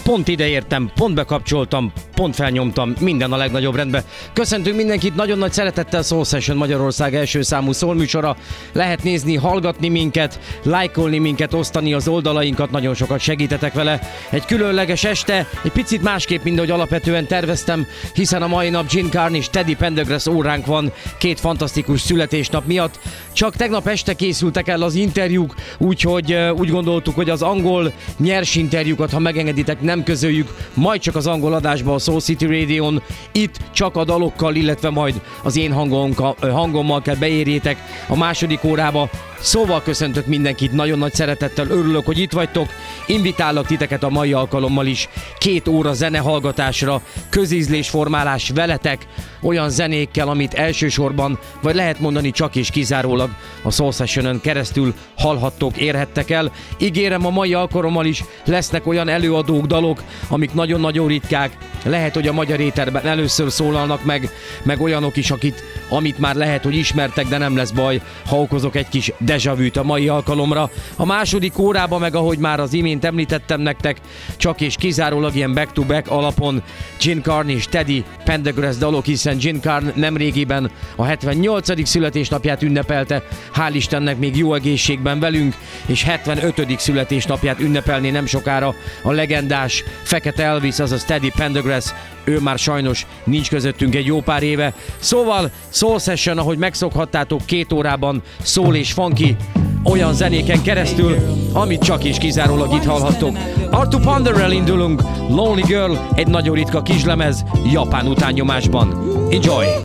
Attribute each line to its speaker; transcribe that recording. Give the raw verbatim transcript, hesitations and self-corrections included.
Speaker 1: pont ideértem, pont bekapcsoltam, pont felnyomtam, minden a legnagyobb rendben. Köszöntünk mindenkit nagyon nagy szeretettel, Soul Session Magyarország első számú soul műsora. Lehet nézni, hallgatni minket, lájkolni minket, osztani az oldalainkat, nagyon sokat segítetek vele. Egy különleges este, egy picit másképp, mint ahogy alapvetően terveztem, hiszen a mai nap Gin Carney és Teddy Pendergrass óránk van két fantasztikus születésnap miatt. Csak tegnap este készültek el az interjúk, úgyhogy úgy gondoltuk, hogy az angol nyers interjúkat, ha megengeditek, nem közöljük, majd csak az angol adásban a Soul City Radio-n, itt csak a dalokkal, illetve majd az én hangommal, hangommal kell beérjétek a második órába. Szóval köszöntök mindenkit nagyon nagy szeretettel, örülök, hogy itt vagytok, invitálok titeket a mai alkalommal is két óra zenehallgatásra, közízlésformálás veletek, olyan zenékkel, amit elsősorban, vagy lehet mondani csak és kizárólag a Soul Session-ön keresztül hallhattok, érhettek el. Ígérem, a mai alkalommal is lesznek olyan előadók, dalok, amik nagyon-nagyon ritkák, lehet, hogy a magyar éterben először szólalnak meg, meg olyanok is, akit, amit már lehet, hogy ismertek, de nem lesz baj, ha okozok egy kis déjà vu-t a mai alkalomra. A második órában meg, ahogy már az imént említettem nektek, csak és kizárólag ilyen back-to-back alapon Gin Carney és Teddy Pendergrass dalok, hiszen Gin Carney nemrégiben a hetvennyolcadik születésnapját ünnepelte, hál' Istennek még jó egészségben velünk, és hetvenötödik születésnapját ünnepelné nem sokára a legendás Fekete Elvis, azaz Teddy Pendergrass. Ő már sajnos nincs közöttünk egy jó pár éve. Szóval Soul Session, ahogy megszokhattátok, két órában soul és funky, olyan zenéken keresztül, amit csak és kizárólag itt hallhattok. Arthur Ponderrel indulunk, Lonely Girl, egy nagyon ritka kislemez, japán utánnyomásban. Enjoy!